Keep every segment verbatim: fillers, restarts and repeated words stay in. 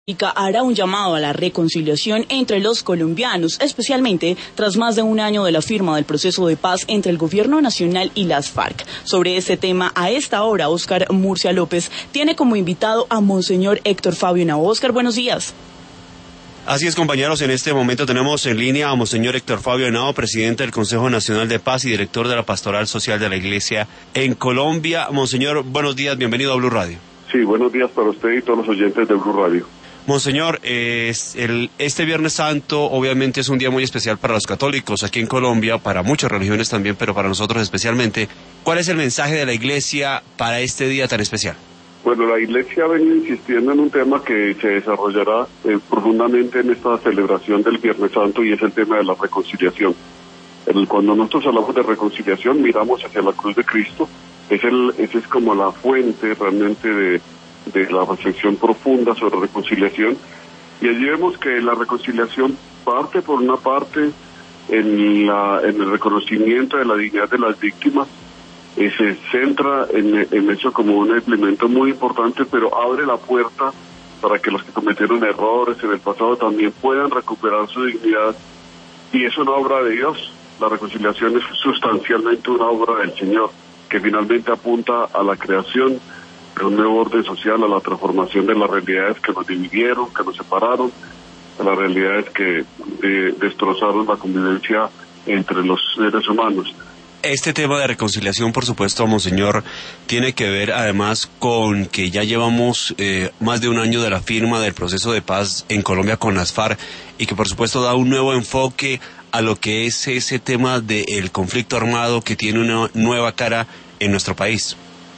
hará un llamado a la reconciliación entre los colombianos, especialmente tras más de un año de la firma del proceso de paz entre el gobierno nacional y las FARC. Sobre este tema, a esta hora, Óscar Murcia López tiene como invitado a Monseñor Héctor Fabio Henao. Óscar, buenos días. Así es, compañeros, en este momento tenemos en línea a Monseñor Héctor Fabio Henao, presidente del Consejo Nacional de Paz y director de la Pastoral Social de la Iglesia en Colombia. Monseñor, buenos días, bienvenido a Blue Radio. Sí, buenos días para usted y todos los oyentes de Blue Radio. Monseñor, eh, el, este Viernes Santo obviamente es un día muy especial para los católicos aquí en Colombia, para muchas religiones también, pero para nosotros especialmente. ¿Cuál es el mensaje de la Iglesia para este día tan especial? Bueno, la Iglesia ha venido insistiendo en un tema que se desarrollará eh, profundamente en esta celebración del Viernes Santo, y es el tema de la reconciliación. El, cuando nosotros hablamos de reconciliación, miramos hacia la cruz de Cristo. Es el, esa es como la fuente realmente de, de la reflexión profunda sobre reconciliación. Y allí vemos que la reconciliación parte, por una parte, en, la, en el reconocimiento de la dignidad de las víctimas. Eh, se centra en, en eso como un elemento muy importante, pero abre la puerta para que los que cometieron errores en el pasado también puedan recuperar su dignidad. Y es una obra de Dios. La reconciliación es sustancialmente una obra del Señor, que finalmente apunta a la creación de un nuevo orden social, a la transformación de las realidades que nos dividieron, que nos separaron, a las realidades que eh, destrozaron la convivencia entre los seres humanos. Este tema de reconciliación, por supuesto, Monseñor, tiene que ver además con que ya llevamos eh, más de un año de la firma del proceso de paz en Colombia con las FARC, y que por supuesto da un nuevo enfoque a lo que es ese tema del conflicto armado que tiene una nueva cara en nuestro país.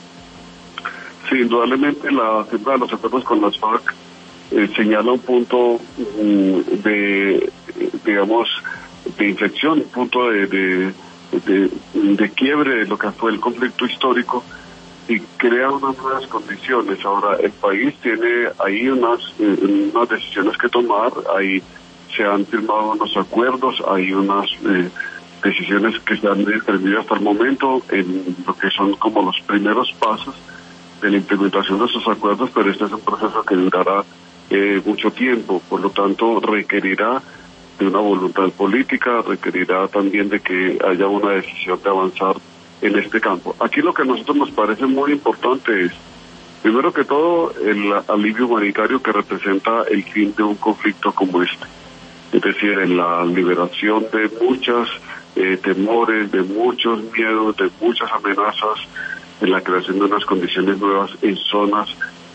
Sí, indudablemente la firma de los acuerdos con las FARC eh, señala un punto um, de, digamos, de inflexión, un punto de... de De, de quiebre de lo que fue el conflicto histórico, y crea unas nuevas condiciones. Ahora el país tiene ahí unas, eh, unas decisiones que tomar, ahí se han firmado unos acuerdos, hay unas eh, decisiones que se han determinado hasta el momento en lo que son como los primeros pasos de la implementación de esos acuerdos, pero este es un proceso que durará eh, mucho tiempo, por lo tanto requerirá de una voluntad política, requerirá también de que haya una decisión de avanzar en este campo. Aquí lo que a nosotros nos parece muy importante es, primero que todo, el alivio humanitario que representa el fin de un conflicto como este. Es decir, en la liberación de muchos eh, temores, de muchos miedos, de muchas amenazas, en la creación de unas condiciones nuevas en zonas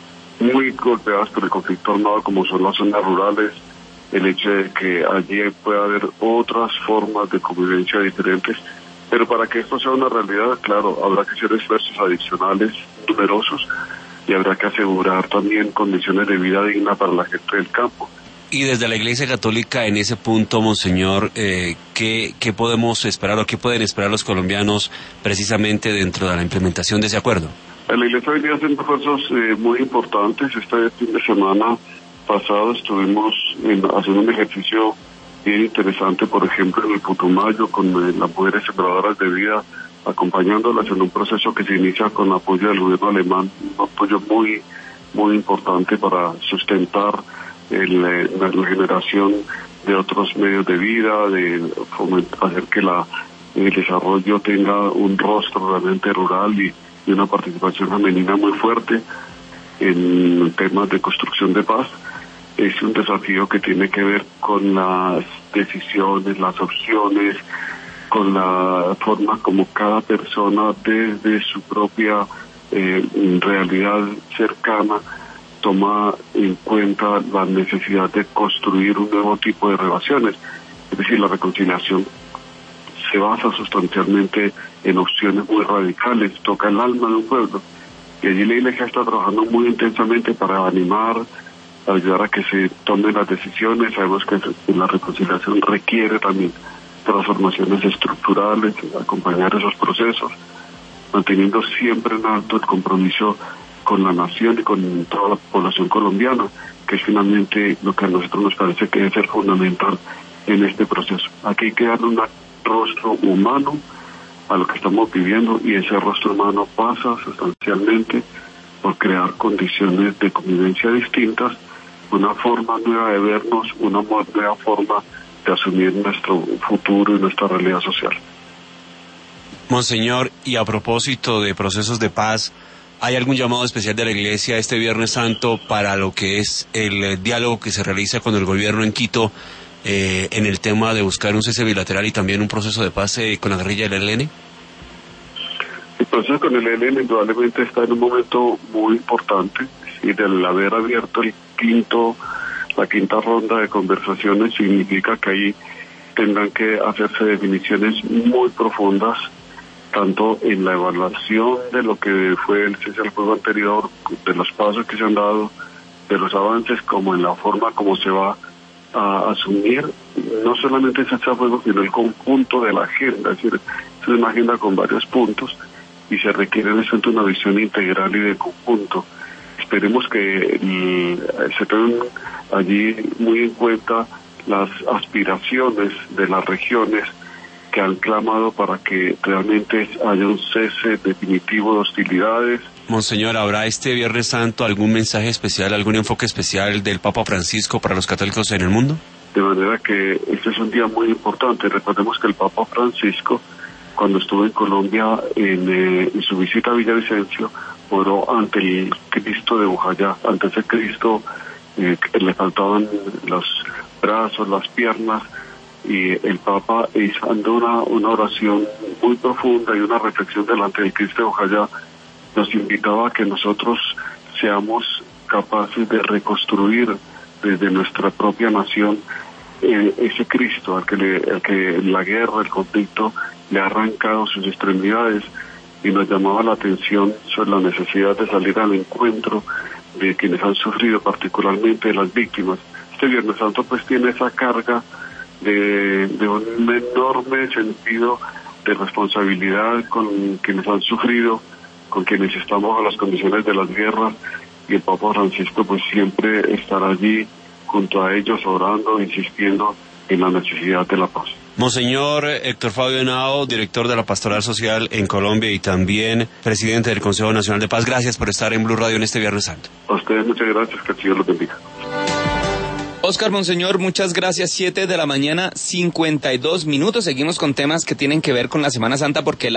muy golpeadas por el conflicto armado, como son las zonas rurales, el hecho de que allí pueda haber otras formas de convivencia diferentes, pero para que esto sea una realidad, claro, habrá que hacer esfuerzos adicionales numerosos, y habrá que asegurar también condiciones de vida digna para la gente del campo. Y desde la Iglesia Católica, en ese punto, Monseñor, eh, ¿qué, ¿qué podemos esperar o qué pueden esperar los colombianos precisamente dentro de la implementación de ese acuerdo? La Iglesia venía haciendo esfuerzos eh, muy importantes. Este fin de semana pasado estuvimos en, haciendo un ejercicio bien interesante, por ejemplo, en el Putumayo, con eh, las mujeres sembradoras de vida, acompañándolas en un proceso que se inicia con apoyo del gobierno alemán, un apoyo muy, muy importante para sustentar el, eh, la, la generación de otros medios de vida, de fomentar, hacer que la, el desarrollo tenga un rostro realmente rural y, y una participación femenina muy fuerte en temas de construcción de paz. Es un desafío que tiene que ver con las decisiones, las opciones, con la forma como cada persona desde su propia eh, realidad cercana toma en cuenta la necesidad de construir un nuevo tipo de relaciones. Es decir, la reconciliación se basa sustancialmente en opciones muy radicales, toca el alma de un pueblo, y allí la Iglesia está trabajando muy intensamente para animar, ayudar a que se tomen las decisiones. Sabemos que la reconciliación requiere también transformaciones estructurales, acompañar esos procesos, manteniendo siempre en alto el compromiso con la nación y con toda la población colombiana, que es finalmente lo que a nosotros nos parece que debe ser fundamental en este proceso. Aquí hay que darle un rostro humano a lo que estamos viviendo, y ese rostro humano pasa sustancialmente por crear condiciones de convivencia distintas, una forma nueva de vernos, una nueva forma de asumir nuestro futuro y nuestra realidad social. Monseñor, y a propósito de procesos de paz, ¿hay algún llamado especial de la Iglesia este Viernes Santo para lo que es el eh, diálogo que se realiza con el gobierno en Quito eh, en el tema de buscar un cese bilateral y también un proceso de paz eh, con la guerrilla del E L N? El proceso con el E L N indudablemente está en un momento muy importante, y del haber abierto el quinto, la quinta ronda de conversaciones significa que ahí tendrán que hacerse definiciones muy profundas, tanto en la evaluación de lo que fue el cese al fuego anterior, de los pasos que se han dado, de los avances, como en la forma como se va a asumir no solamente el cese al fuego, sino el conjunto de la agenda. Es decir, es una agenda con varios puntos y se requiere en eso una visión integral y de conjunto. Esperemos que mm, se tengan allí muy en cuenta las aspiraciones de las regiones que han clamado para que realmente haya un cese definitivo de hostilidades. Monseñor, ¿habrá este Viernes Santo algún mensaje especial, algún enfoque especial del Papa Francisco para los católicos en el mundo? De manera que este es un día muy importante. Recordemos que el Papa Francisco, cuando estuvo en Colombia en, eh, en su visita a Villavicencio, oró ante el Cristo de Bojayá, ante ese Cristo eh, que le faltaban los brazos, las piernas, y el Papa hizo una, una oración muy profunda y una reflexión delante del Cristo de Bojayá. Nos invitaba a que nosotros seamos capaces de reconstruir desde nuestra propia nación eh, ese Cristo al que, le, al que la guerra, el conflicto le ha arrancado sus extremidades, y nos llamaba la atención sobre la necesidad de salir al encuentro de quienes han sufrido, particularmente de las víctimas. Este Viernes Santo pues tiene esa carga de, de un enorme sentido de responsabilidad con quienes han sufrido, con quienes están bajo las condiciones de las guerras, y el Papa Francisco pues siempre estará allí junto a ellos orando, insistiendo en la necesidad de la paz. Monseñor Héctor Fabio Henao, director de la Pastoral Social en Colombia y también presidente del Consejo Nacional de Paz, gracias por estar en Blue Radio en este Viernes Santo. A ustedes muchas gracias, que el Señor los bendiga. Óscar Monseñor, muchas gracias. Siete de la mañana, cincuenta y dos minutos. Seguimos con temas que tienen que ver con la Semana Santa, porque la